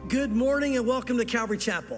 Good morning and welcome to Calvary Chapel.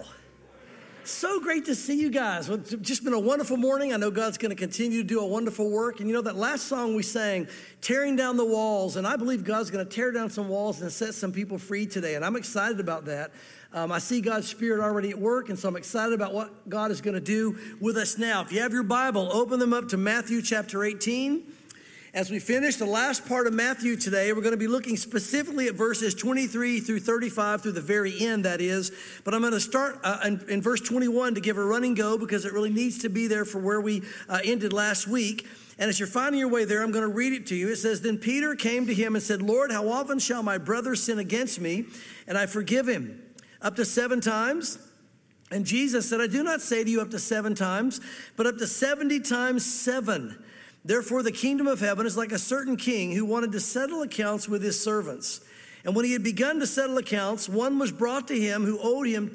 So great to see you guys. Well, it's just been a wonderful morning. I know God's going to continue to do a wonderful work. And you know that last song we sang, Tearing Down the Walls, and I believe God's going to tear down some walls and set some people free today. And I'm excited about that. I see God's Spirit already at work, and so I'm excited about what God is going to do with us now. If you have your Bible, open them up to Matthew chapter 18. As we finish the last part of Matthew today, we're going to be looking specifically at verses 23 through 35, through the very end, that is. But I'm going to start in verse 21 to give a running go because it really needs to be there for where we ended last week. And as you're finding your way there, I'm going to read it to you. It says, Then Peter came to him and said, Lord, how often shall my brother sin against me, and I forgive him? Up to 7 times? And Jesus said, I do not say to you up to 7 times, but up to 70 times 7. Therefore, the kingdom of heaven is like a certain king who wanted to settle accounts with his servants. And when he had begun to settle accounts, one was brought to him who owed him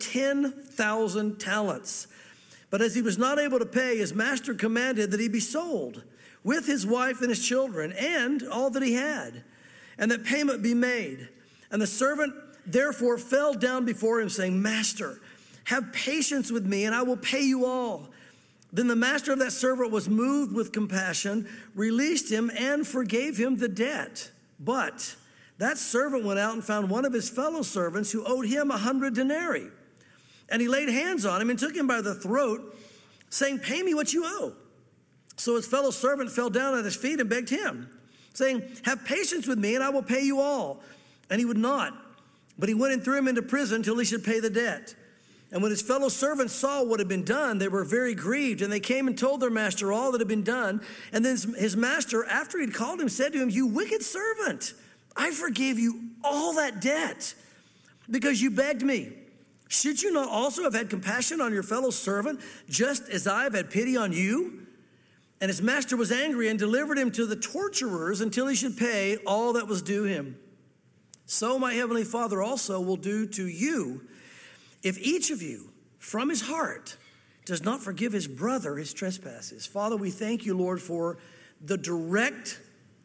10,000 talents. But as he was not able to pay, his master commanded that he be sold with his wife and his children and all that he had, and that payment be made. And the servant therefore fell down before him, saying, Master, have patience with me, and I will pay you all. Then the master of that servant was moved with compassion, released him, and forgave him the debt. But that servant went out and found one of his fellow servants who owed him 100 denarii. And he laid hands on him and took him by the throat, saying, Pay me what you owe. So his fellow servant fell down at his feet and begged him, saying, Have patience with me, and I will pay you all. And he would not. But he went and threw him into prison till he should pay the debt. And when his fellow servants saw what had been done, they were very grieved, and they came and told their master all that had been done. And then his master, after he'd called him, said to him, You wicked servant, I forgave you all that debt because you begged me. Should you not also have had compassion on your fellow servant, just as I have had pity on you? And his master was angry and delivered him to the torturers until he should pay all that was due him. So my heavenly Father also will do to you, if each of you, from his heart, does not forgive his brother his trespasses. Father, we thank you, Lord, for the direct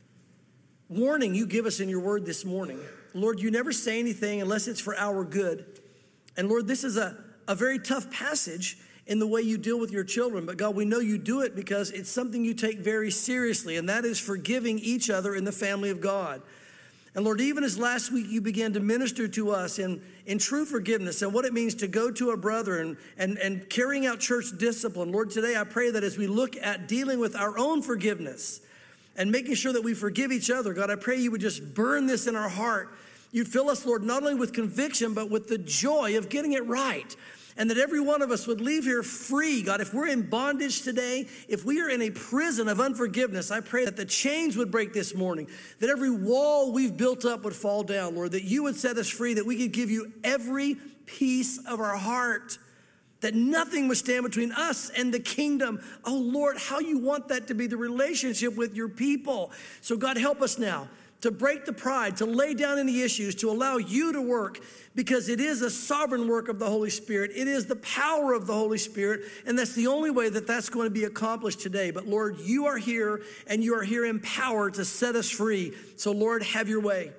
warning you give us in your word this morning. Lord, you never say anything unless it's for our good. And Lord, this is a very tough passage in the way you deal with your children. But God, we know you do it because it's something you take very seriously, and that is forgiving each other in the family of God. And Lord, even as last week you began to minister to us in true forgiveness and what it means to go to a brother and carrying out church discipline, Lord, today I pray that as we look at dealing with our own forgiveness and making sure that we forgive each other, God, I pray you would just burn this in our heart. You'd fill us, Lord, not only with conviction, but with the joy of getting it right. And that every one of us would leave here free. God, if we're in bondage today, if we are in a prison of unforgiveness, I pray that the chains would break this morning, that every wall we've built up would fall down, Lord, that you would set us free, that we could give you every piece of our heart, that nothing would stand between us and the kingdom. Oh, Lord, how you want that to be the relationship with your people. So God, help us now to break the pride, to lay down any issues, to allow you to work, because it is a sovereign work of the Holy Spirit. It is the power of the Holy Spirit, and that's the only way that that's going to be accomplished today. But Lord, you are here, and you are here in power to set us free. So Lord, have your way.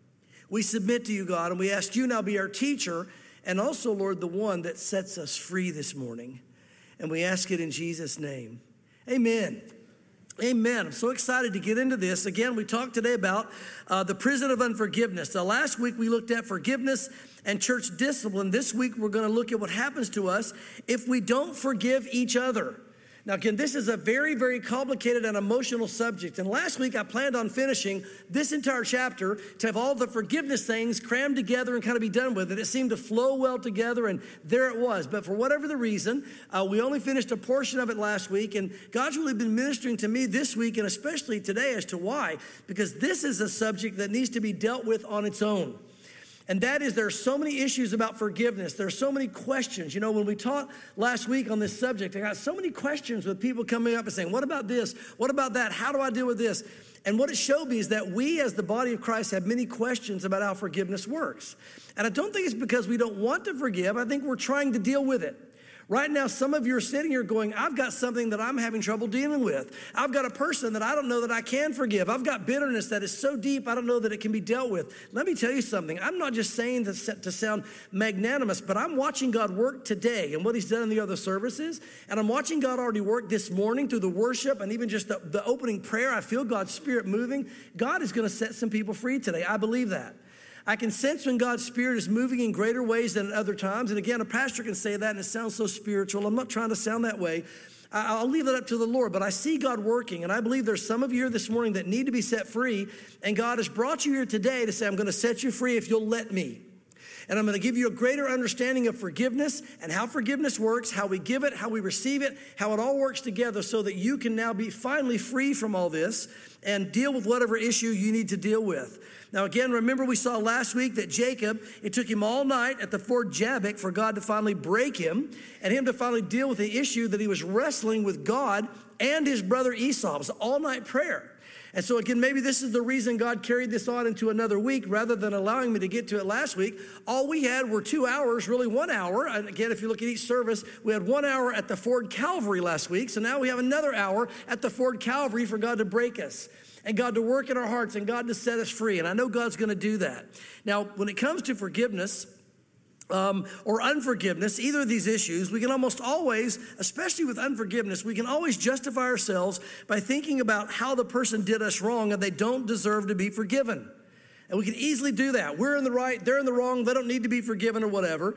We submit to you, God, and we ask you now be our teacher, and also, Lord, the one that sets us free this morning. And we ask it in Jesus' name. Amen. Amen. I'm so excited to get into this. Again, we talked today about the prison of unforgiveness. Now, last week we looked at forgiveness and church discipline. This week we're going to look at what happens to us if we don't forgive each other. Now, again, this is a very, very complicated and emotional subject. And last week I planned on finishing this entire chapter to have all the forgiveness things crammed together and kind of be done with it. It seemed to flow well together, and there it was. But for whatever the reason, we only finished a portion of it last week. And God's really been ministering to me this week, and especially today, as to why. Because this is a subject that needs to be dealt with on its own. And that is, there are so many issues about forgiveness. There are so many questions. You know, when we taught last week on this subject, I got so many questions with people coming up and saying, what about this? What about that? How do I deal with this? And what it showed me is that we as the body of Christ have many questions about how forgiveness works. And I don't think it's because we don't want to forgive. I think we're trying to deal with it. Right now, some of you are sitting here going, I've got something that I'm having trouble dealing with. I've got a person that I don't know that I can forgive. I've got bitterness that is so deep, I don't know that it can be dealt with. Let me tell you something. I'm not just saying this to sound magnanimous, but I'm watching God work today and what he's done in the other services. And I'm watching God already work this morning through the worship and even just the opening prayer. I feel God's Spirit moving. God is going to set some people free today. I believe that. I can sense when God's Spirit is moving in greater ways than at other times. And again, a pastor can say that and it sounds so spiritual. I'm not trying to sound that way. I'll leave it up to the Lord, but I see God working. And I believe there's some of you here this morning that need to be set free. And God has brought you here today to say, I'm going to set you free if you'll let me. And I'm going to give you a greater understanding of forgiveness and how forgiveness works, how we give it, how we receive it, how it all works together so that you can now be finally free from all this and deal with whatever issue you need to deal with. Now, again, remember we saw last week that Jacob, it took him all night at the ford Jabbok for God to finally break him and him to finally deal with the issue that he was wrestling with God and his brother Esau. It was an all-night prayer. And so, again, maybe this is the reason God carried this on into another week rather than allowing me to get to it last week. All we had were 2 hours, really 1 hour. And again, if you look at each service, we had 1 hour at the Ford Calvary last week. So now we have another hour at the Ford Calvary for God to break us and God to work in our hearts and God to set us free. And I know God's going to do that. Now, when it comes to forgiveness, or unforgiveness, either of these issues, we can almost always, especially with unforgiveness, we can always justify ourselves by thinking about how the person did us wrong and they don't deserve to be forgiven. And we can easily do that. We're in the right, they're in the wrong, they don't need to be forgiven or whatever.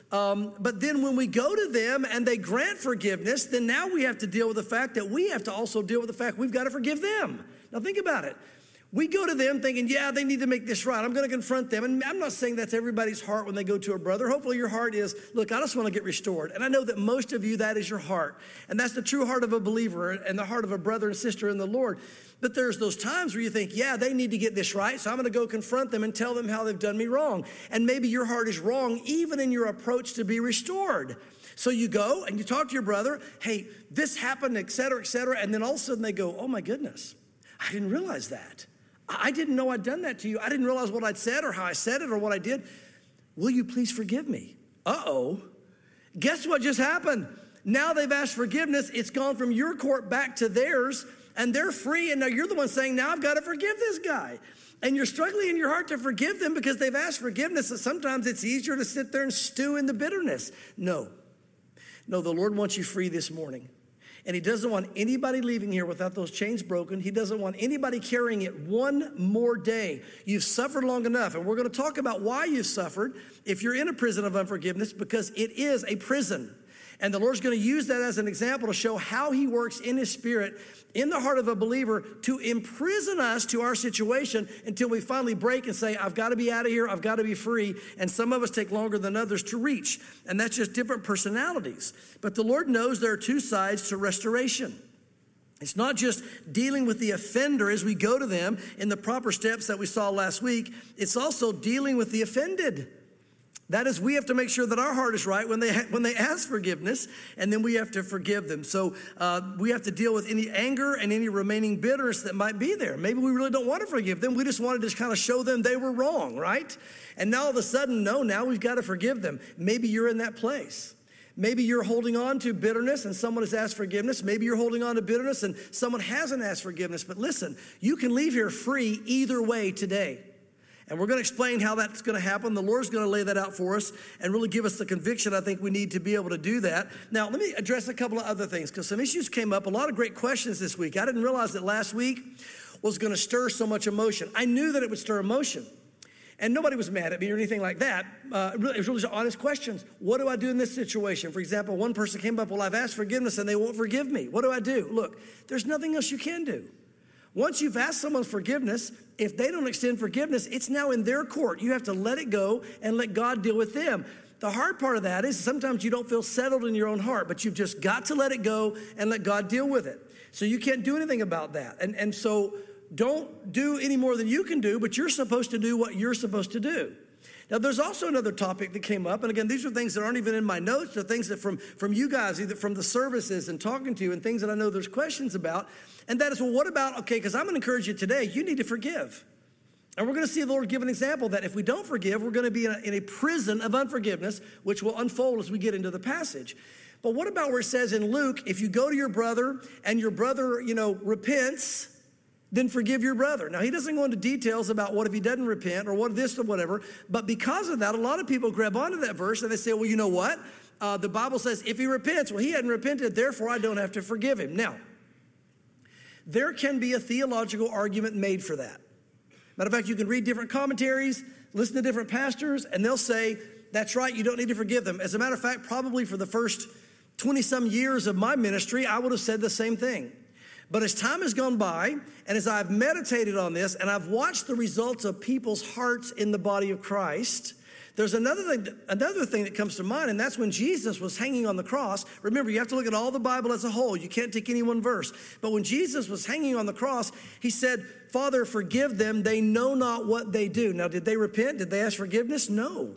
But then when we go to them and they grant forgiveness, then now we have to deal with the fact that we have to also deal with the fact we've got to forgive them. Now think about it. We go to them thinking, yeah, they need to make this right. I'm going to confront them. And I'm not saying that's everybody's heart when they go to a brother. Hopefully your heart is, look, I just want to get restored. And I know that most of you, that is your heart. And that's the true heart of a believer and the heart of a brother and sister in the Lord. But there's those times where you think, yeah, they need to get this right. So I'm going to go confront them and tell them how they've done me wrong. And maybe your heart is wrong even in your approach to be restored. So you go and you talk to your brother, hey, this happened, et cetera, et cetera. And then all of a sudden they go, oh my goodness, I didn't realize that. I didn't know I'd done that to you. I didn't realize what I'd said or how I said it or what I did. Will you please forgive me? Uh-oh. Guess what just happened? Now they've asked forgiveness. It's gone from your court back to theirs, and they're free. And now you're the one saying, now I've got to forgive this guy. And you're struggling in your heart to forgive them because they've asked forgiveness. And sometimes it's easier to sit there and stew in the bitterness. No, the Lord wants you free this morning. And he doesn't want anybody leaving here without those chains broken. He doesn't want anybody carrying it one more day. You've suffered long enough. And we're going to talk about why you've suffered if you're in a prison of unforgiveness, because it is a prison. And the Lord's going to use that as an example to show how he works in his Spirit in the heart of a believer to imprison us to our situation until we finally break and say, I've got to be out of here. I've got to be free. And some of us take longer than others to reach. And that's just different personalities. But the Lord knows there are two sides to restoration. It's not just dealing with the offender as we go to them in the proper steps that we saw last week. It's also dealing with the offended. That is, we have to make sure that our heart is right when they ask forgiveness, and then we have to forgive them. So we have to deal with any anger and any remaining bitterness that might be there. Maybe we really don't want to forgive them. We just wanted to kind of show them they were wrong, right? And now all of a sudden, no, now we've got to forgive them. Maybe you're in that place. Maybe you're holding on to bitterness and someone has asked forgiveness. Maybe you're holding on to bitterness and someone hasn't asked forgiveness. But listen, you can leave here free either way today. And we're going to explain how that's going to happen. The Lord's going to lay that out for us and really give us the conviction I think we need to be able to do that. Now, let me address a couple of other things because some issues came up. A lot of great questions this week. I didn't realize that last week was going to stir so much emotion. I knew that it would stir emotion. And nobody was mad at me or anything like that. It was really honest questions. What do I do in this situation? For example, one person came up, well, I've asked forgiveness and they won't forgive me. What do I do? Look, there's nothing else you can do. Once you've asked someone forgiveness, if they don't extend forgiveness, it's now in their court. You have to let it go and let God deal with them. The hard part of that is sometimes you don't feel settled in your own heart, but you've just got to let it go and let God deal with it. So you can't do anything about that. And so don't do any more than you can do, but you're supposed to do what you're supposed to do. Now, there's also another topic that came up, and again, these are things that aren't even in my notes. They're things that from you guys, either from the services and talking to you, and things that I know there's questions about, and that is, well, what about, okay, because I'm going to encourage you today, you need to forgive. And we're going to see the Lord give an example that if we don't forgive, we're going to be in a prison of unforgiveness, which will unfold as we get into the passage. But what about where it says in Luke, if you go to your brother and your brother, repents, then forgive your brother. Now, he doesn't go into details about what if he doesn't repent or what this or whatever. But because of that, a lot of people grab onto that verse and they say, well, you know what? The Bible says if he repents, well, he hadn't repented, therefore I don't have to forgive him. Now, there can be a theological argument made for that. Matter of fact, you can read different commentaries, listen to different pastors, and they'll say, that's right, you don't need to forgive them. As a matter of fact, probably for the first 20-some years of my ministry, I would have said the same thing. But as time has gone by, and as I've meditated on this, and I've watched the results of people's hearts in the body of Christ, there's another thing that comes to mind, and that's when Jesus was hanging on the cross. Remember, you have to look at all the Bible as a whole. You can't take any one verse. But when Jesus was hanging on the cross, he said, Father, forgive them. They know not what they do. Now, did they repent? Did they ask forgiveness? No.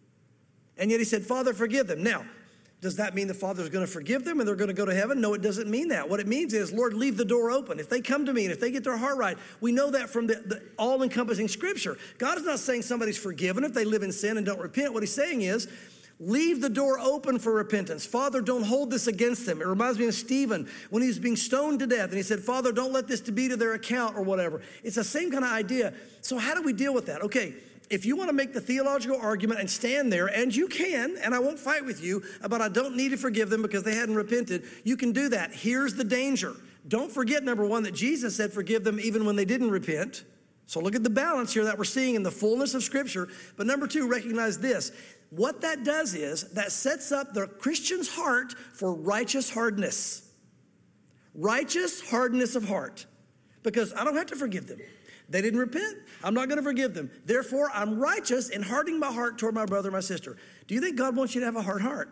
And yet he said, Father, forgive them. Now, does that mean the Father's going to forgive them and they're going to go to heaven? No, it doesn't mean that. What it means is, Lord, leave the door open. If they come to me and if they get their heart right, we know that from the all-encompassing Scripture. God is not saying somebody's forgiven if they live in sin and don't repent. What he's saying is, leave the door open for repentance. Father, don't hold this against them. It reminds me of Stephen when he was being stoned to death. And he said, Father, don't let this to be to their account or whatever. It's the same kind of idea. So how do we deal with that? Okay. If you want to make the theological argument and stand there, and you can, and I won't fight with you about I don't need to forgive them because they hadn't repented, you can do that. Here's the danger. Don't forget, number one, that Jesus said forgive them even when they didn't repent. So look at the balance here that we're seeing in the fullness of Scripture. But number two, recognize this. What that does is that sets up the Christian's heart for righteous hardness. Righteous hardness of heart. Because I don't have to forgive them. They didn't repent. I'm not going to forgive them. Therefore, I'm righteous in hardening my heart toward my brother, my sister. Do you think God wants you to have a hard heart?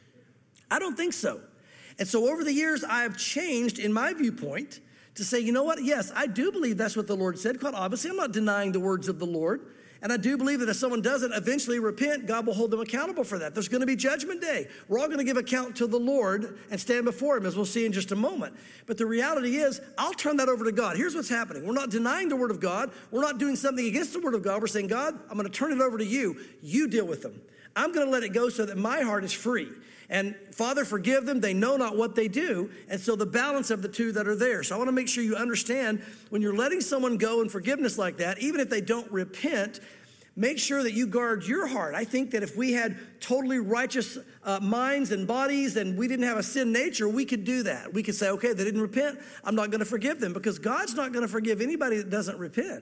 I don't think so. And so over the years, I have changed in my viewpoint to say, you know what? Yes, I do believe that's what the Lord said. Quite obviously, I'm not denying the words of the Lord. And I do believe that if someone doesn't eventually repent, God will hold them accountable for that. There's going to be judgment day. We're all going to give account to the Lord and stand before him, as we'll see in just a moment. But the reality is, I'll turn that over to God. Here's what's happening. We're not denying the word of God. We're not doing something against the word of God. We're saying, God, I'm going to turn it over to you. You deal with them. I'm going to let it go so that my heart is free. And Father, forgive them. They know not what they do. And so the balance of the two that are there. So I want to make sure you understand when you're letting someone go in forgiveness like that, even if they don't repent, make sure that you guard your heart. I think that if we had totally righteous minds and bodies and we didn't have a sin nature, we could do that. We could say, okay, they didn't repent. I'm not going to forgive them because God's not going to forgive anybody that doesn't repent.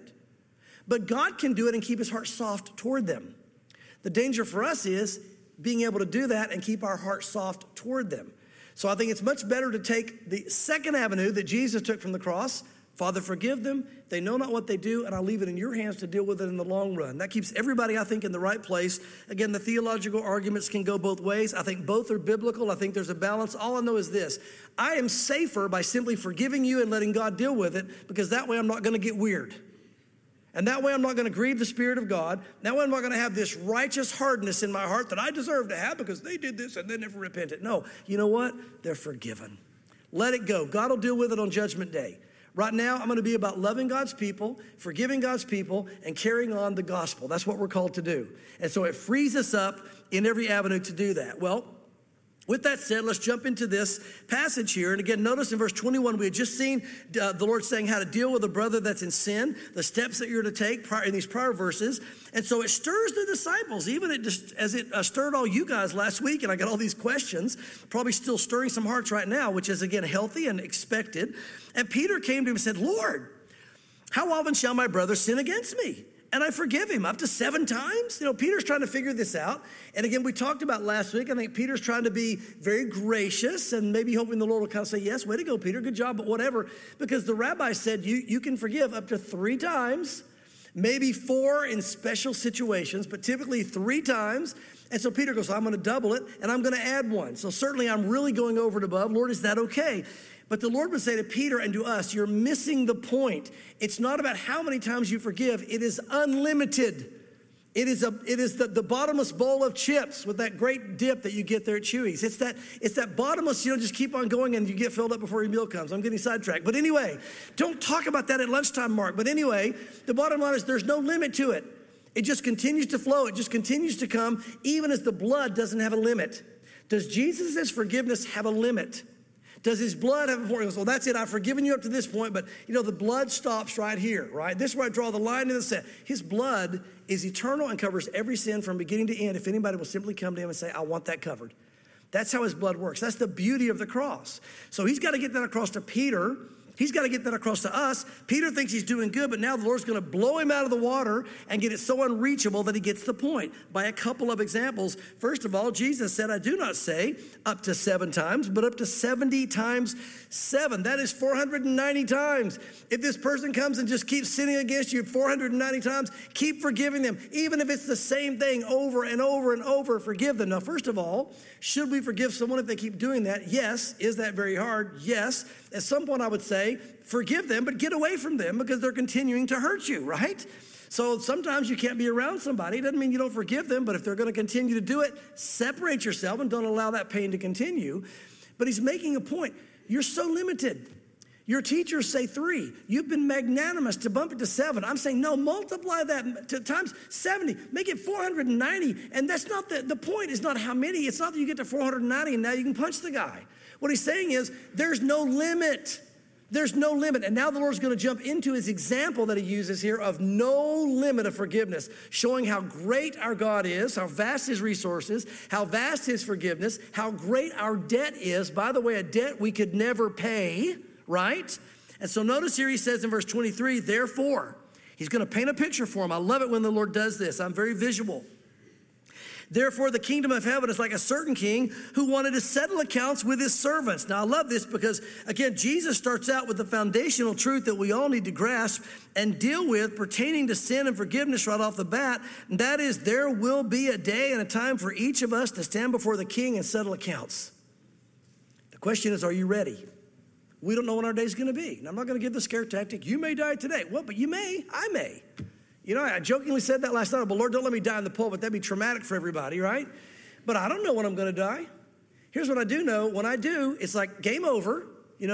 But God can do it and keep his heart soft toward them. The danger for us is being able to do that and keep our heart soft toward them. So I think it's much better to take the second avenue that Jesus took from the cross. Father, forgive them. They know not what they do, and I'll leave it in your hands to deal with it in the long run. That keeps everybody, I think, in the right place. Again, the theological arguments can go both ways. I think both are biblical. I think there's a balance. All I know is this. I am safer by simply forgiving you and letting God deal with it because that way I'm not going to get weird. And that way I'm not going to grieve the Spirit of God. That way I'm not going to have this righteous hardness in my heart that I deserve to have because they did this and they never repented. No, you know what? They're forgiven. Let it go. God will deal with it on Judgment Day. Right now, I'm going to be about loving God's people, forgiving God's people, and carrying on the gospel. That's what we're called to do. And so it frees us up in every avenue to do that. Well, with that said, let's jump into this passage here. And again, notice in verse 21, we had just seen the Lord saying how to deal with a brother that's in sin, the steps that you're to take in these prior verses. And so it stirs the disciples, even as it stirred all you guys last week. And I got all these questions, probably still stirring some hearts right now, which is, again, healthy and expected. And Peter came to him and said, Lord, how often shall my brother sin against me? And I forgive him up to 7 times. You know, Peter's trying to figure this out. And again, we talked about last week. I think Peter's trying to be very gracious and maybe hoping the Lord will kind of say, yes, way to go, Peter. Good job, but whatever. Because the rabbi said you can forgive up to 3 times, maybe 4 in special situations, but typically 3 times. And so Peter goes, I'm going to double it and I'm going to add 1. So certainly I'm really going over and above. Lord, is that okay? But the Lord would say to Peter and to us, you're missing the point. It's not about how many times you forgive. It is unlimited. It is the bottomless bowl of chips with that great dip that you get there at Chuy's. It's that bottomless, just keep on going and you get filled up before your meal comes. I'm getting sidetracked. But anyway, don't talk about that at lunchtime, Mark. But anyway, the bottom line is there's no limit to it. It just continues to flow. It just continues to come, even as the blood doesn't have a limit. Does Jesus' forgiveness have a limit? Does his blood have a point? Well, that's it. I've forgiven you up to this point, but the blood stops right here, right? This is where I draw the line in the sand. His blood is eternal and covers every sin from beginning to end. If anybody will simply come to him and say, I want that covered. That's how his blood works. That's the beauty of the cross. So he's got to get that across to Peter. He's got to get that across to us. Peter thinks he's doing good, but now the Lord's going to blow him out of the water and get it so unreachable that he gets the point by a couple of examples. First of all, Jesus said, I do not say up to 7 times, but up to 70 times 7. That is 490 times. If this person comes and just keeps sinning against you 490 times, keep forgiving them. Even if it's the same thing over and over and over, forgive them. Now, first of all, should we forgive someone if they keep doing that? Yes. Is that very hard? Yes. At some point, I would say, forgive them, but get away from them because they're continuing to hurt you, right? So sometimes you can't be around somebody. It doesn't mean you don't forgive them, but if they're going to continue to do it, separate yourself and don't allow that pain to continue. But he's making a point. You're so limited. Your teachers say 3. You've been magnanimous to bump it to 7. I'm saying, no, multiply that to times 70. Make it 490. And that's not the point is not how many. It's not that you get to 490 and now you can punch the guy. What he's saying is there's no limit. There's no limit. And now the Lord's going to jump into his example that he uses here of no limit of forgiveness, showing how great our God is, how vast his resources, how vast his forgiveness, how great our debt is. By the way, a debt we could never pay, right? And so notice here he says in verse 23, therefore, he's going to paint a picture for him. I love it when the Lord does this. I'm very visual. Therefore, the kingdom of heaven is like a certain king who wanted to settle accounts with his servants. Now, I love this because, again, Jesus starts out with the foundational truth that we all need to grasp and deal with pertaining to sin and forgiveness right off the bat. And that is, there will be a day and a time for each of us to stand before the king and settle accounts. The question is, are you ready? We don't know when our day is going to be. And I'm not going to give the scare tactic. You may die today. Well, but you may. I may. I jokingly said that last night, but Lord, don't let me die in the pulpit. That'd be traumatic for everybody, right? But I don't know when I'm going to die. Here's what I do know. When I do, it's like game over,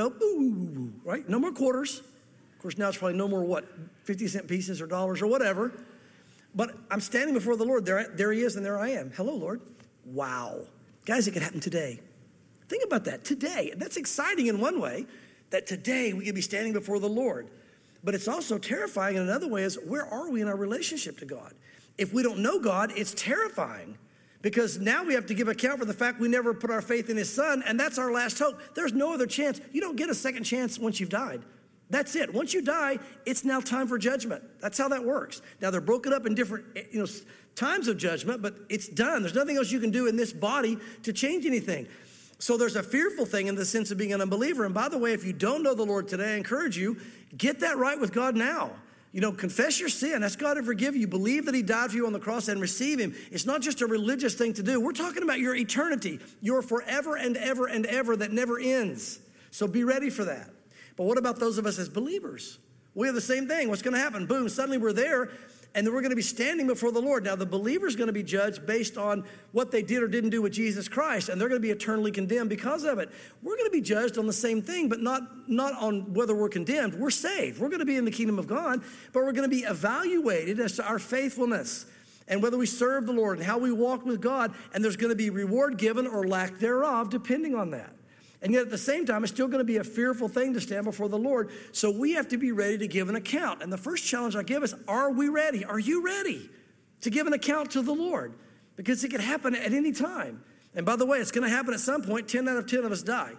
right? No more quarters. Of course, now it's probably no more, 50-cent pieces or dollars or whatever. But I'm standing before the Lord. There he is, and there I am. Hello, Lord. Wow. Guys, it could happen today. Think about that. Today. That's exciting in one way, that today we could be standing before the Lord. But it's also terrifying in another way is, where are we in our relationship to God? If we don't know God, it's terrifying because now we have to give account for the fact we never put our faith in his son, and that's our last hope. There's no other chance. You don't get a second chance once you've died. That's it. Once you die, it's now time for judgment. That's how that works. Now, they're broken up in different times of judgment, but it's done. There's nothing else you can do in this body to change anything. So there's a fearful thing in the sense of being an unbeliever. And by the way, if you don't know the Lord today, I encourage you, get that right with God now. Confess your sin. Ask God to forgive you. Believe that he died for you on the cross and receive him. It's not just a religious thing to do. We're talking about your eternity, your forever and ever and ever that never ends. So be ready for that. But what about those of us as believers? We have the same thing. What's going to happen? Boom, suddenly we're there. And then we're going to be standing before the Lord. Now, the believer's going to be judged based on what they did or didn't do with Jesus Christ, and they're going to be eternally condemned because of it. We're going to be judged on the same thing, but not on whether we're condemned. We're saved. We're going to be in the kingdom of God, but we're going to be evaluated as to our faithfulness and whether we serve the Lord and how we walk with God, and there's going to be reward given or lack thereof, depending on that. And yet at the same time, it's still going to be a fearful thing to stand before the Lord. So we have to be ready to give an account. And the first challenge I give is, are we ready? Are you ready to give an account to the Lord? Because it could happen at any time. And by the way, it's going to happen at some point. 10 out of 10 of us die.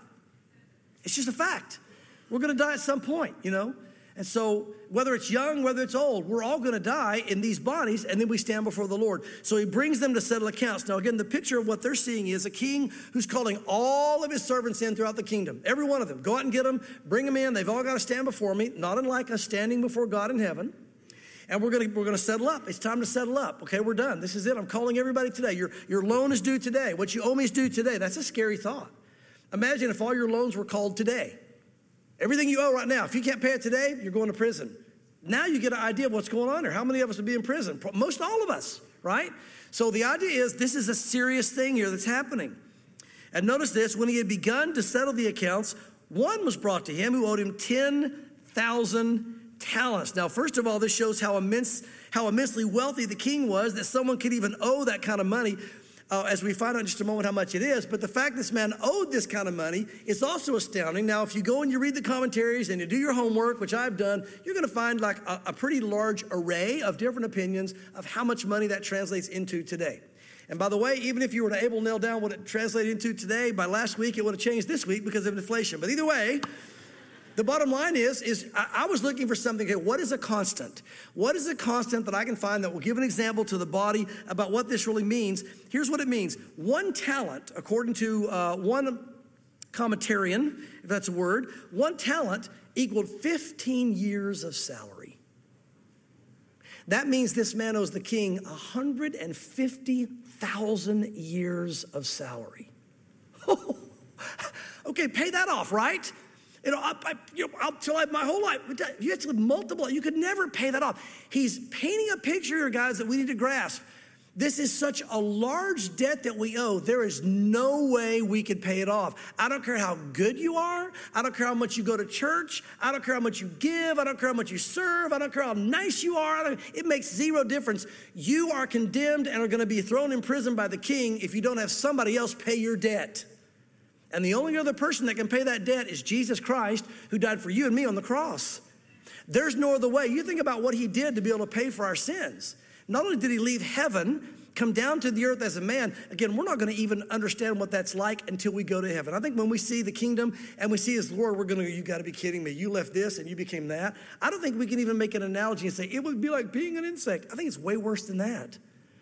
It's just a fact. We're going to die at some point, And so whether it's young, whether it's old, we're all going to die in these bodies, and then we stand before the Lord. So he brings them to settle accounts. Now, again, the picture of what they're seeing is a king who's calling all of his servants in throughout the kingdom. Every one of them. Go out and get them. Bring them in. They've all got to stand before me, not unlike us standing before God in heaven. And we're going to settle up. It's time to settle up. Okay, we're done. This is it. I'm calling everybody today. Your loan is due today. What you owe me is due today. That's a scary thought. Imagine if all your loans were called today. Everything you owe right now, if you can't pay it today, you're going to prison. Now you get an idea of what's going on here. How many of us would be in prison? Most all of us, right? So the idea is this is a serious thing here that's happening. And notice this, when he had begun to settle the accounts, one was brought to him who owed him 10,000 talents. Now, first of all, this shows how immensely wealthy the king was, that someone could even owe that kind of money, as we find out in just a moment how much it is. But the fact this man owed this kind of money is also astounding. Now, if you go and you read the commentaries and you do your homework, which I've done, you're going to find like a pretty large array of different opinions of how much money that translates into today. And by the way, even if you were to able to nail down what it translated into today, by last week it would have changed this week because of inflation. But either way, the bottom line is I was looking for something. Okay, what is a constant? What is a constant that I can find that will give an example to the body about what this really means? Here's what it means. 1 talent, according to one commentarian, if that's a word, 1 talent equaled 15 years of salary. That means this man owes the king 150,000 years of salary. Okay, pay that off, right? I'll tell you my whole life. You have to multiply. You could never pay that off. He's painting a picture here, guys, that we need to grasp. This is such a large debt that we owe. There is no way we could pay it off. I don't care how good you are. I don't care how much you go to church. I don't care how much you give. I don't care how much you serve. I don't care how nice you are. It makes zero difference. You are condemned and are going to be thrown in prison by the king if you don't have somebody else pay your debt. And the only other person that can pay that debt is Jesus Christ, who died for you and me on the cross. There's no other way. You think about what he did to be able to pay for our sins. Not only did he leave heaven, come down to the earth as a man, again, we're not going to even understand what that's like until we go to heaven. I think when we see the kingdom and we see his Lord, we're going to go, you got to be kidding me. You left this and you became that. I don't think we can even make an analogy and say, it would be like being an insect. I think it's way worse than that.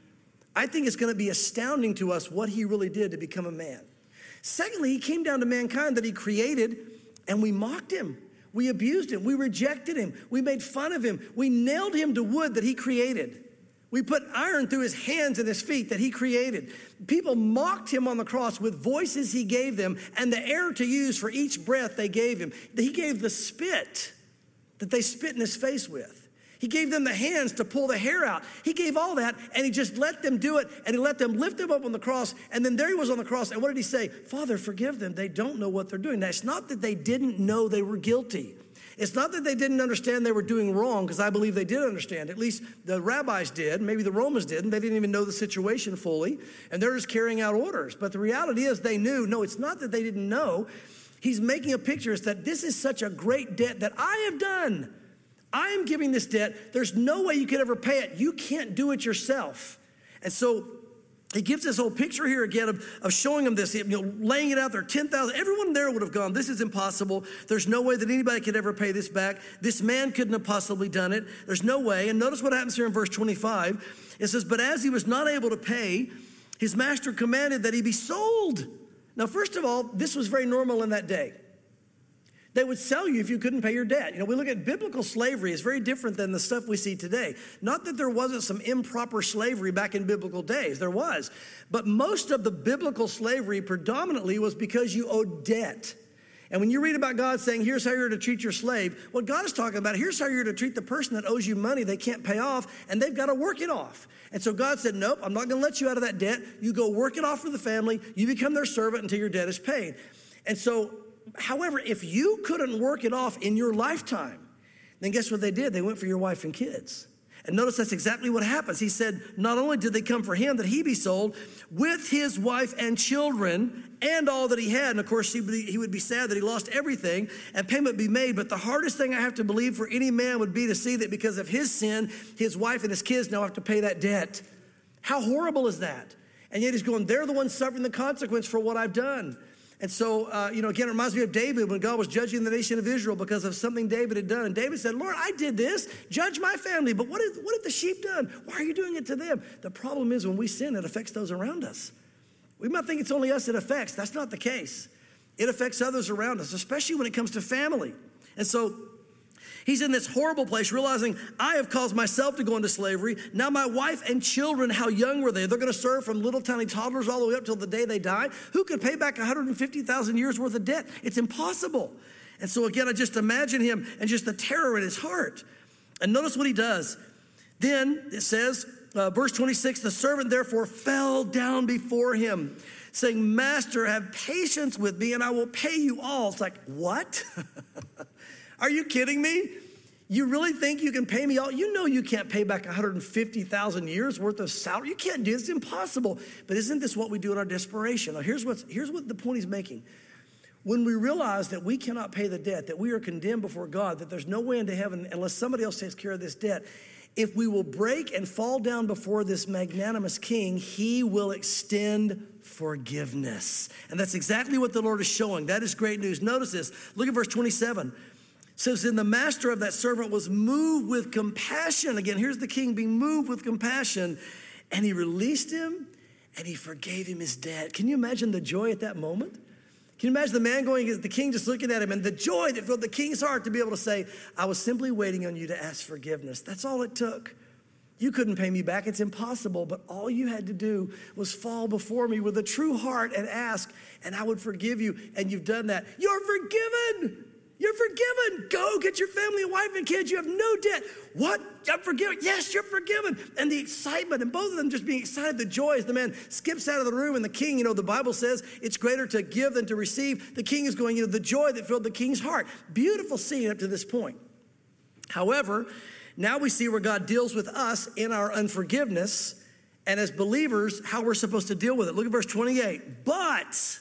I think it's going to be astounding to us what he really did to become a man. Secondly, he came down to mankind that he created, and we mocked him. We abused him. We rejected him. We made fun of him. We nailed him to wood that he created. We put iron through his hands and his feet that he created. People mocked him on the cross with voices he gave them and the air to use for each breath they gave him. He gave the spit that they spit in his face with. He gave them the hands to pull the hair out. He gave all that, and he just let them do it, and he let them lift him up on the cross, and then there he was on the cross, and what did he say? Father, forgive them. They don't know what they're doing. Now, it's not that they didn't know they were guilty. It's not that they didn't understand they were doing wrong, because I believe they did understand. At least the rabbis did, maybe the Romans didn't. They didn't even know the situation fully, and they're just carrying out orders. But the reality is they knew. No, it's not that they didn't know. He's making a picture. It's that this is such a great debt that I have done. I am giving this debt. There's no way you could ever pay it. You can't do it yourself. And so he gives this whole picture here again of showing them this, laying it out there, 10,000. Everyone there would have gone, this is impossible. There's no way that anybody could ever pay this back. This man couldn't have possibly done it. There's no way. And notice what happens here in verse 25. It says, but as he was not able to pay, his master commanded that he be sold. Now, first of all, this was very normal in that day. They would sell you if you couldn't pay your debt. We look at biblical slavery. It's very different than the stuff we see today. Not that there wasn't some improper slavery back in biblical days. There was. But most of the biblical slavery predominantly was because you owed debt. And when you read about God saying, here's how you're to treat your slave, what God is talking about, here's how you're to treat the person that owes you money they can't pay off, and they've got to work it off. And so God said, nope, I'm not going to let you out of that debt. You go work it off for the family. You become their servant until your debt is paid. And so, however, if you couldn't work it off in your lifetime, then guess what they did? They went for your wife and kids. And notice that's exactly what happens. He said, not only did they come for him, that he be sold with his wife and children and all that he had. And of course, he would be sad that he lost everything and payment be made. But the hardest thing I have to believe for any man would be to see that because of his sin, his wife and his kids now have to pay that debt. How horrible is that? And yet he's going, they're the ones suffering the consequence for what I've done. And so, again, it reminds me of David when God was judging the nation of Israel because of something David had done. And David said, Lord, I did this. Judge my family. But what have the sheep done? Why are you doing it to them? The problem is when we sin, it affects those around us. We might think it's only us it affects. That's not the case. It affects others around us, especially when it comes to family. And so he's in this horrible place, realizing I have caused myself to go into slavery. Now my wife and children, how young were they? They're going to serve from little tiny toddlers all the way up till the day they die. Who could pay back 150,000 years worth of debt? It's impossible. And so again, I just imagine him and just the terror in his heart. And notice what he does. Then it says, verse 26, the servant therefore fell down before him, saying, Master, have patience with me and I will pay you all. It's like, what? Are you kidding me? You really think you can pay me all? You know you can't pay back 150,000 years worth of salary. You can't do it. It's impossible. But isn't this what we do in our desperation? Now, here's what the point he's making. When we realize that we cannot pay the debt, that we are condemned before God, that there's no way into heaven unless somebody else takes care of this debt, if we will break and fall down before this magnanimous king, he will extend forgiveness. And that's exactly what the Lord is showing. That is great news. Notice this. Look at verse 27. It says, and the master of that servant was moved with compassion. Again, here's the king being moved with compassion. And he released him and he forgave him his debt. Can you imagine the joy at that moment? Can you imagine the man going, the king just looking at him, and the joy that filled the king's heart to be able to say, I was simply waiting on you to ask forgiveness. That's all it took. You couldn't pay me back. It's impossible. But all you had to do was fall before me with a true heart and ask, and I would forgive you. And you've done that. You're forgiven. You're forgiven. Go get your family, a wife, and kids. You have no debt. What? I'm forgiven. Yes, you're forgiven. And the excitement, and both of them just being excited, the joy as the man skips out of the room, and the king, the Bible says it's greater to give than to receive. The king is going, the joy that filled the king's heart. Beautiful scene up to this point. However, now we see where God deals with us in our unforgiveness, and as believers, how we're supposed to deal with it. Look at verse 28. But,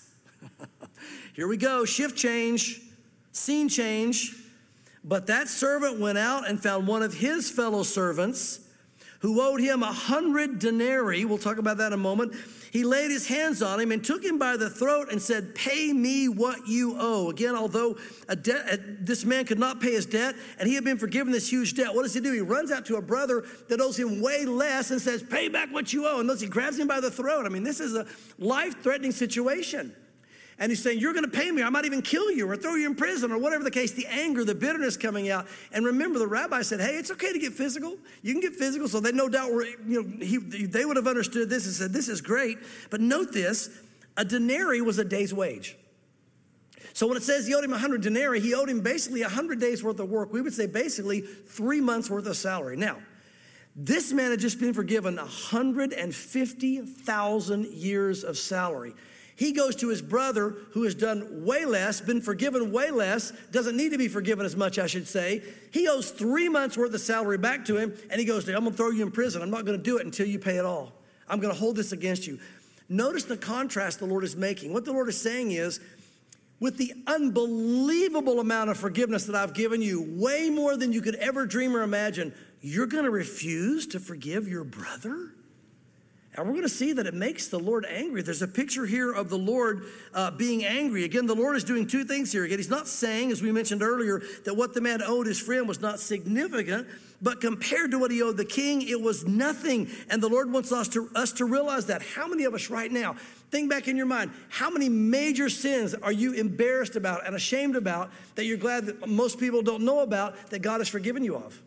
here we go, shift change. Scene change, but that servant went out and found one of his fellow servants who owed him 100 denarii. We'll talk about that in a moment. He laid his hands on him and took him by the throat and said, pay me what you owe. Again, although this man could not pay his debt and he had been forgiven this huge debt, what does he do? He runs out to a brother that owes him way less and says, pay back what you owe. And thus he grabs him by the throat. I mean, this is a life-threatening situation. And he's saying, you're going to pay me. I might even kill you or throw you in prison or whatever the case. The anger, the bitterness coming out. And remember, the rabbi said, hey, it's okay to get physical. You can get physical. So they no doubt were, they would have understood this and said, this is great. But note this, a denarii was a day's wage. So when it says he owed him 100 denarii, he owed him basically 100 days worth of work. We would say basically 3 months worth of salary. Now, this man had just been forgiven 150,000 years of salary. He goes to his brother who has done way less, been forgiven way less, doesn't need to be forgiven as much, I should say. He owes 3 months worth of salary back to him, and he goes, I'm going to throw you in prison. I'm not going to do it until you pay it all. I'm going to hold this against you. Notice the contrast the Lord is making. What the Lord is saying is, with the unbelievable amount of forgiveness that I've given you, way more than you could ever dream or imagine, you're going to refuse to forgive your brother? And we're going to see that it makes the Lord angry. There's a picture here of the Lord being angry. Again, the Lord is doing two things here. Again, he's not saying, as we mentioned earlier, that what the man owed his friend was not significant, but compared to what he owed the king, it was nothing. And the Lord wants us to realize that. How many of us right now, think back in your mind, how many major sins are you embarrassed about and ashamed about that you're glad that most people don't know about that God has forgiven you of?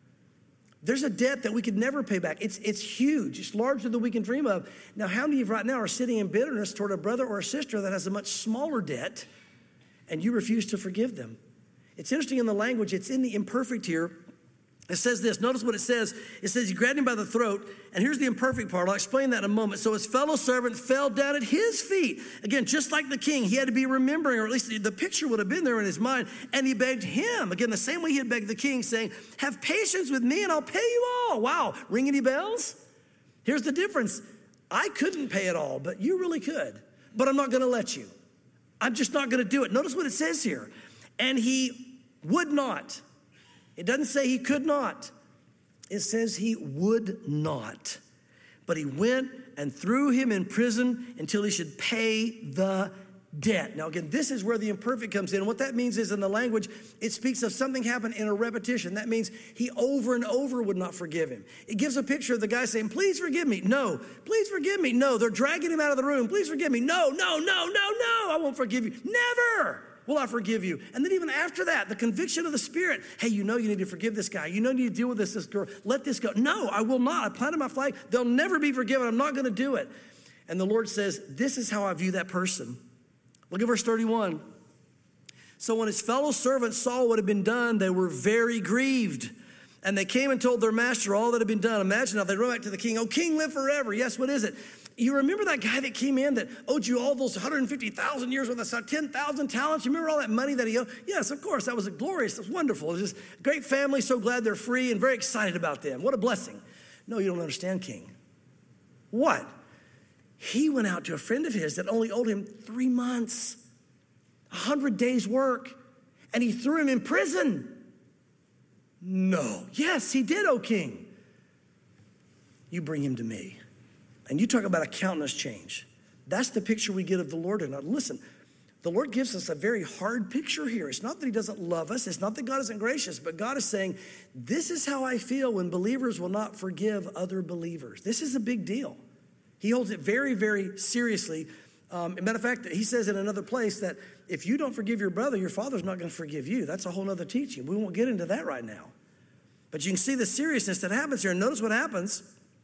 There's a debt that we could never pay back. It's huge. It's larger than we can dream of. Now, how many of you right now are sitting in bitterness toward a brother or a sister that has a much smaller debt and you refuse to forgive them? It's interesting in the language. It's in the imperfect here. It says this. Notice what it says. It says he grabbed him by the throat. And here's the imperfect part. I'll explain that in a moment. So his fellow servant fell down at his feet. Again, just like the king, he had to be remembering, or at least the picture would have been there in his mind. And he begged him. Again, the same way he had begged the king, saying, have patience with me and I'll pay you all. Wow. Ring any bells? Here's the difference. I couldn't pay it all, but you really could. But I'm not going to let you. I'm just not going to do it. Notice what it says here. And he would not. It doesn't say he could not. It says he would not. But he went and threw him in prison until he should pay the debt. Now, again, this is where the imperfect comes in. What that means is in the language, it speaks of something happened in a repetition. That means he over and over would not forgive him. It gives a picture of the guy saying, please forgive me. No. Please forgive me. No. They're dragging him out of the room. Please forgive me. No. I won't forgive you. Never will I forgive you. And then even after that, the conviction of the Spirit, hey, you need to forgive this guy. You need to deal with this girl. Let this go. No, I will not. I planted my flag. They'll never be forgiven. I'm not going to do it. And the Lord says, this is how I view that person. Look at verse 31. So when his fellow servants saw what had been done, they were very grieved. And they came and told their master all that had been done. Imagine how they run back to the king. Oh, king, live forever. Yes, what is it? You remember that guy that came in that owed you all those 150,000 years worth of 10,000 talents? You remember all that money that he owed? Yes, of course. That was glorious. That was wonderful. It was just a great family. So glad they're free and very excited about them. What a blessing. No, you don't understand, king. What? He went out to a friend of his that only owed him 3 months, 100 days work, and he threw him in prison. No. Yes, he did, O king. You bring him to me. And you talk about a countenance change. That's the picture we get of the Lord. And now listen, the Lord gives us a very hard picture here. It's not that he doesn't love us. It's not that God isn't gracious. But God is saying, this is how I feel when believers will not forgive other believers. This is a big deal. He holds it very, very seriously. As a matter of fact, he says in another place that if you don't forgive your brother, your father's not going to forgive you. That's a whole other teaching. We won't get into that right now. But you can see the seriousness that happens here. And notice what happens.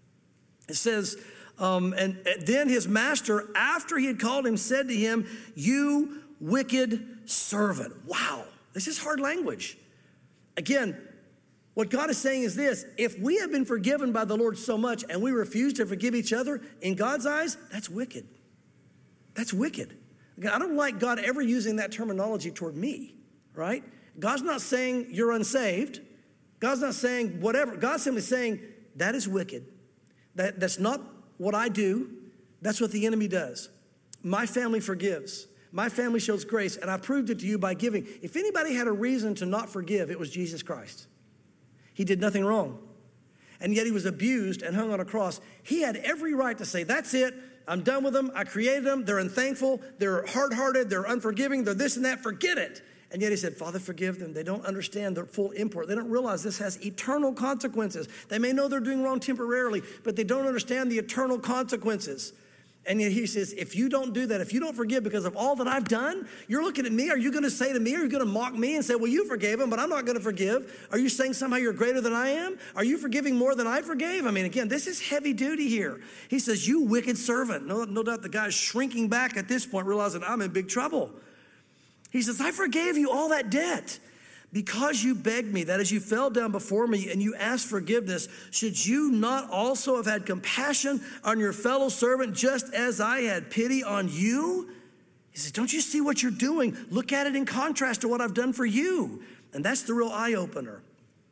It says, and then his master, after he had called him, said to him, you wicked servant. Wow, this is hard language. Again, what God is saying is this: if we have been forgiven by the Lord so much and we refuse to forgive each other, in God's eyes, that's wicked. That's wicked. Again, I don't like God ever using that terminology toward me, right? God's not saying you're unsaved. God's not saying whatever. God's simply saying that is wicked. That's not what I do. That's what the enemy does. My family forgives. My family shows grace, and I proved it to you by giving. If anybody had a reason to not forgive, it was Jesus Christ. He did nothing wrong, and yet he was abused and hung on a cross. He had every right to say, that's it. I'm done with them. I created them. They're unthankful. They're hard-hearted. They're unforgiving. They're this and that. Forget it. And yet he said, Father, forgive them. They don't understand the full import. They don't realize this has eternal consequences. They may know they're doing wrong temporarily, but they don't understand the eternal consequences. And yet he says, if you don't do that, if you don't forgive because of all that I've done, you're looking at me. Are you going to say to me, are you going to mock me and say, well, you forgave him, but I'm not going to forgive? Are you saying somehow you're greater than I am? Are you forgiving more than I forgave? I mean, again, this is heavy duty here. He says, you wicked servant. No doubt the guy's shrinking back at this point, realizing I'm in big trouble. He says, I forgave you all that debt because you begged me, that is, you fell down before me and you asked forgiveness. Should you not also have had compassion on your fellow servant just as I had pity on you? He says, don't you see what you're doing? Look at it in contrast to what I've done for you. And that's the real eye-opener.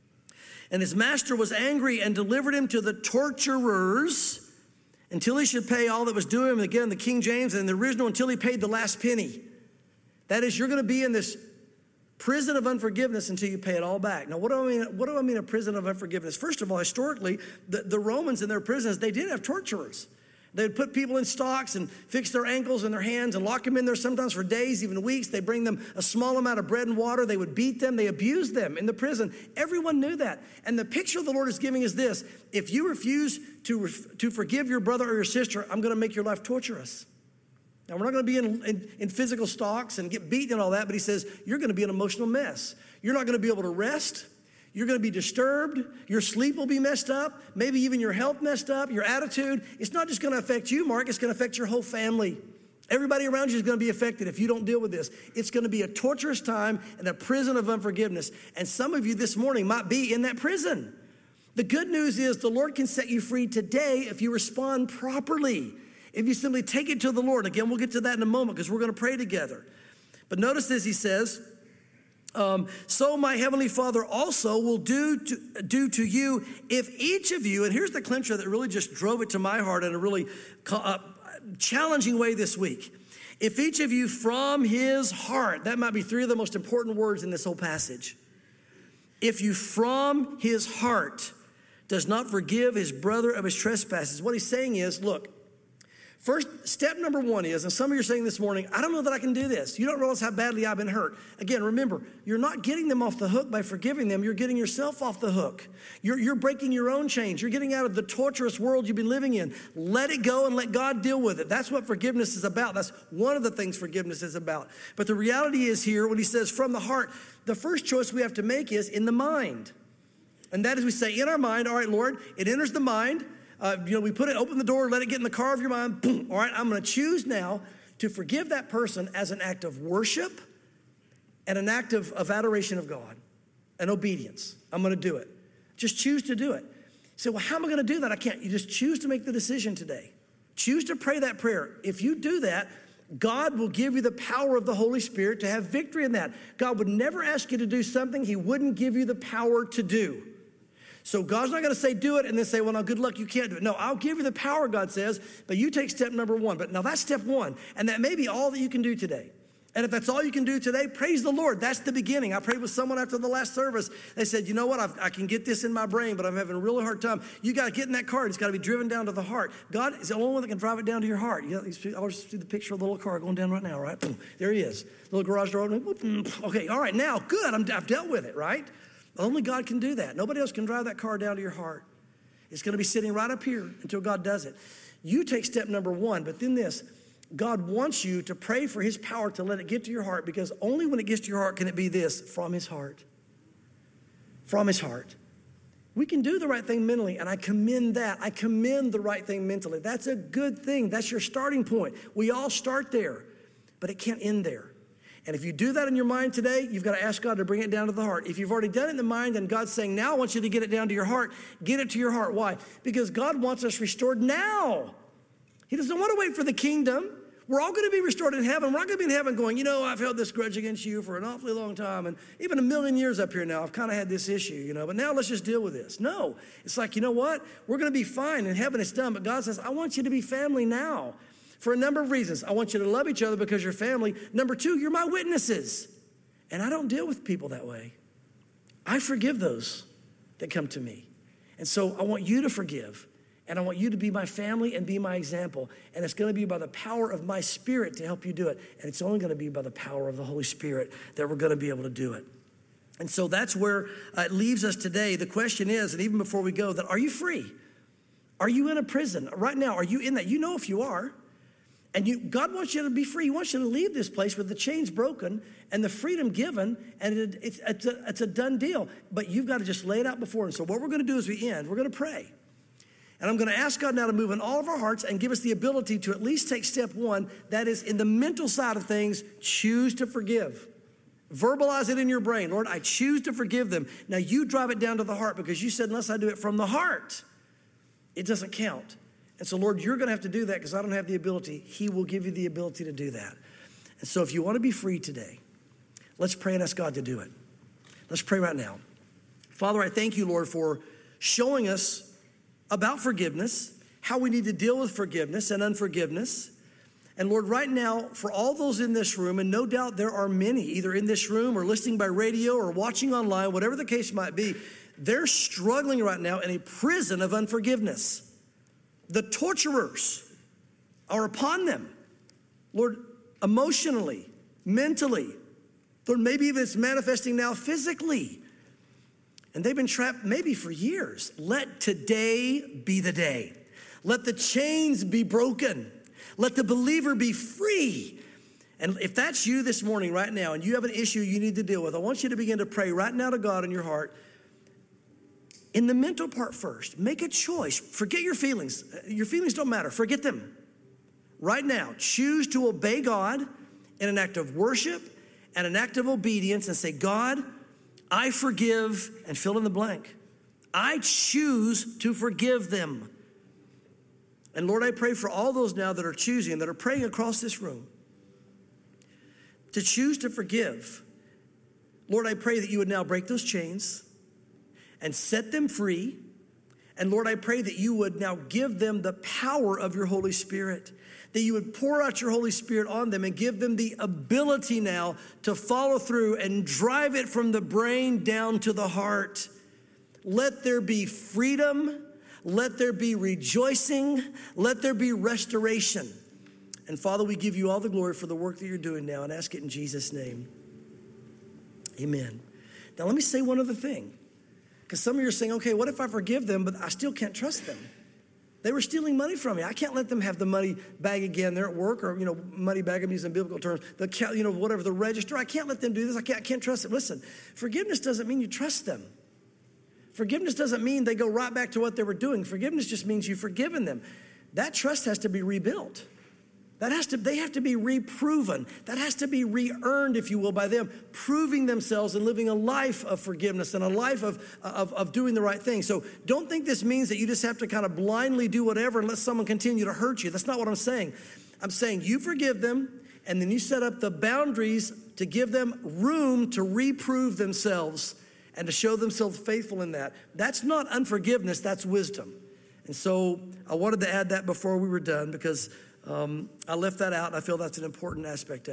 And his master was angry and delivered him to the torturers until he should pay all that was due him. And again, the King James and the original, until he paid the last penny. That is, you're going to be in this prison of unforgiveness until you pay it all back. Now, what do I mean a prison of unforgiveness? First of all, historically, the Romans in their prisons, they did have torturers. They would put people in stocks and fix their ankles and their hands and lock them in there sometimes for days, even weeks. They bring them a small amount of bread and water. They would beat them. They abused them in the prison. Everyone knew that. And the picture the Lord is giving is this: if you refuse to forgive your brother or your sister, I'm going to make your life torturous. Now, we're not going to be in physical stocks and get beaten and all that, but he says, you're going to be an emotional mess. You're not going to be able to rest. You're going to be disturbed. Your sleep will be messed up. Maybe even your health messed up, your attitude. It's not just going to affect you, Mark. It's going to affect your whole family. Everybody around you is going to be affected if you don't deal with this. It's going to be a torturous time and a prison of unforgiveness. And some of you this morning might be in that prison. The good news is the Lord can set you free today if you respond properly. If you simply take it to the Lord. Again, we'll get to that in a moment because we're going to pray together. But notice this, he says, so my heavenly Father also will do to you if each of you, and here's the clincher that really just drove it to my heart in a really challenging way this week. If each of you from his heart, that might be three of the most important words in this whole passage. If you from his heart does not forgive his brother of his trespasses, what he's saying is, look, first, step number one is, and some of you are saying this morning, I don't know that I can do this. You don't realize how badly I've been hurt. Again, remember, you're not getting them off the hook by forgiving them. You're getting yourself off the hook. You're breaking your own chains. You're getting out of the torturous world you've been living in. Let it go and let God deal with it. That's what forgiveness is about. That's one of the things forgiveness is about. But the reality is here, when he says from the heart, the first choice we have to make is in the mind. And that is, we say in our mind, all right, Lord, it enters the mind. We put it, open the door, let it get in the car of your mind. Boom. All right, I'm going to choose now to forgive that person as an act of worship and an act of adoration of God and obedience. I'm going to do it. Just choose to do it. You say, well, how am I going to do that? I can't. You just choose to make the decision today. Choose to pray that prayer. If you do that, God will give you the power of the Holy Spirit to have victory in that. God would never ask you to do something he wouldn't give you the power to do. So God's not going to say do it and then say, well, now good luck, you can't do it. No, I'll give you the power, God says, but you take step number one. But now that's step one, and that may be all that you can do today. And if that's all you can do today, praise the Lord. That's the beginning. I prayed with someone after the last service. They said, you know what, I can get this in my brain, but I'm having a really hard time. You got to get in that car. It's got to be driven down to the heart. God is the only one that can drive it down to your heart. I just see the picture of the little car going down right now, right? Boom, there he is. Little garage door. Okay, all right, now, good. I've dealt with it, right? Only God can do that. Nobody else can drive that car down to your heart. It's going to be sitting right up here until God does it. You take step number one, but then this. God wants you to pray for his power to let it get to your heart, because only when it gets to your heart can it be this, from his heart. From his heart. We can do the right thing mentally, and I commend that. I commend the right thing mentally. That's a good thing. That's your starting point. We all start there, but it can't end there. And if you do that in your mind today, you've got to ask God to bring it down to the heart. If you've already done it in the mind and God's saying, now I want you to get it down to your heart, get it to your heart. Why? Because God wants us restored now. He doesn't want to wait for the kingdom. We're all going to be restored in heaven. We're not going to be in heaven going, you know, I've held this grudge against you for an awfully long time. And even 1,000,000 years up here now, I've kind of had this issue, you know, but now let's just deal with this. No, it's like, you know what? We're going to be fine. In heaven it's done. But God says, I want you to be family now for a number of reasons. I want you to love each other because you're family. Number two, you're my witnesses. And I don't deal with people that way. I forgive those that come to me. And so I want you to forgive. And I want you to be my family and be my example. And it's going to be by the power of my Spirit to help you do it. And it's only going to be by the power of the Holy Spirit that we're going to be able to do it. And so that's where it leaves us today. The question is, and even before we go, that are you free? Are you in a prison? Right now, are you in that? You know if you are. And God wants you to be free. He wants you to leave this place with the chains broken and the freedom given, and it's a done deal. But you've got to just lay it out before him. So what we're going to do as we end, we're going to pray. And I'm going to ask God now to move in all of our hearts and give us the ability to at least take step one. That is, in the mental side of things, choose to forgive. Verbalize it in your brain. Lord, I choose to forgive them. Now you drive it down to the heart, because you said unless I do it from the heart, it doesn't count. And so, Lord, you're going to have to do that because I don't have the ability. He will give you the ability to do that. And so if you want to be free today, let's pray and ask God to do it. Let's pray right now. Father, I thank you, Lord, for showing us about forgiveness, how we need to deal with forgiveness and unforgiveness. And Lord, right now, for all those in this room, and no doubt there are many, either in this room or listening by radio or watching online, whatever the case might be, they're struggling right now in a prison of unforgiveness. The torturers are upon them, Lord, emotionally, mentally. Lord, maybe even it's manifesting now physically. And they've been trapped maybe for years. Let today be the day. Let the chains be broken. Let the believer be free. And if that's you this morning right now and you have an issue you need to deal with, I want you to begin to pray right now to God in your heart. In the mental part first, make a choice. Forget your feelings. Your feelings don't matter. Forget them. Right now, choose to obey God in an act of worship and an act of obedience and say, God, I forgive, and fill in the blank. I choose to forgive them. And Lord, I pray for all those now that are choosing, that are praying across this room, to choose to forgive. Lord, I pray that you would now break those chains and set them free. And Lord, I pray that you would now give them the power of your Holy Spirit, that you would pour out your Holy Spirit on them and give them the ability now to follow through and drive it from the brain down to the heart. Let there be freedom. Let there be rejoicing. Let there be restoration. And Father, we give you all the glory for the work that you're doing now, and ask it in Jesus' name. Amen. Now let me say one other thing. Because some of you are saying, okay, what if I forgive them, but I still can't trust them? They were stealing money from me. I can't let them have the money bag again. They're at work, or, money bag, I'm using biblical terms, the register. I can't let them do this. I can't trust them. Listen, forgiveness doesn't mean you trust them. Forgiveness doesn't mean they go right back to what they were doing. Forgiveness just means you've forgiven them. That trust has to be rebuilt. They have to be reproven. That has to be re-earned, if you will, by them proving themselves and living a life of forgiveness and a life of doing the right thing. So don't think this means that you just have to kind of blindly do whatever and let someone continue to hurt you. That's not what I'm saying. I'm saying you forgive them, and then you set up the boundaries to give them room to reprove themselves and to show themselves faithful in that. That's not unforgiveness, that's wisdom. And so I wanted to add that before we were done because I left that out, and I feel that's an important aspect of it.